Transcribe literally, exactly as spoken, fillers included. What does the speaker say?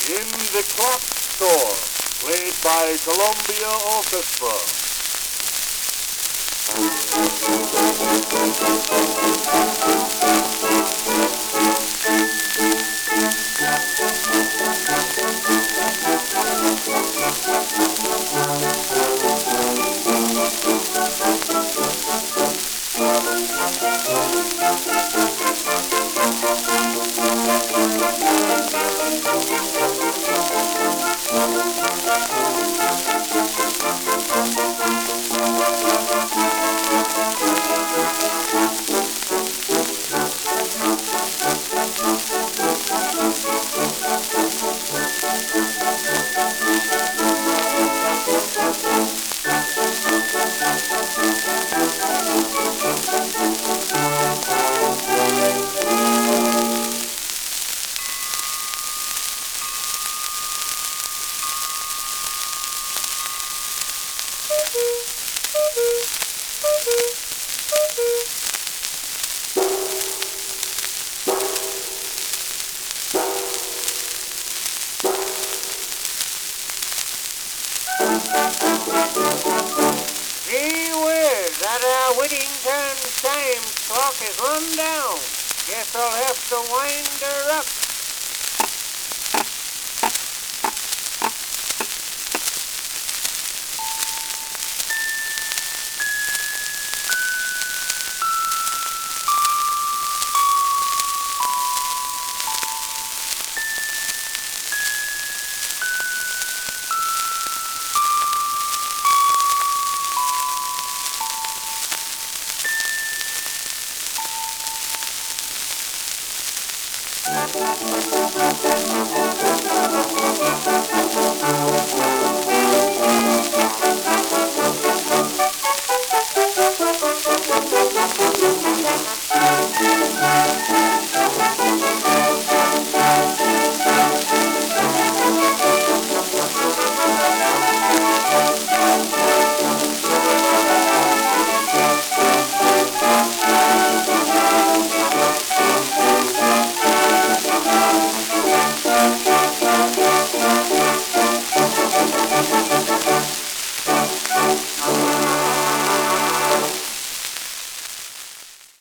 In the Clock Store, played by Columbia Orchestra. Gee whiz, that our Whittington Times clock is run down. Guess I'll have to wind her up. Thank you.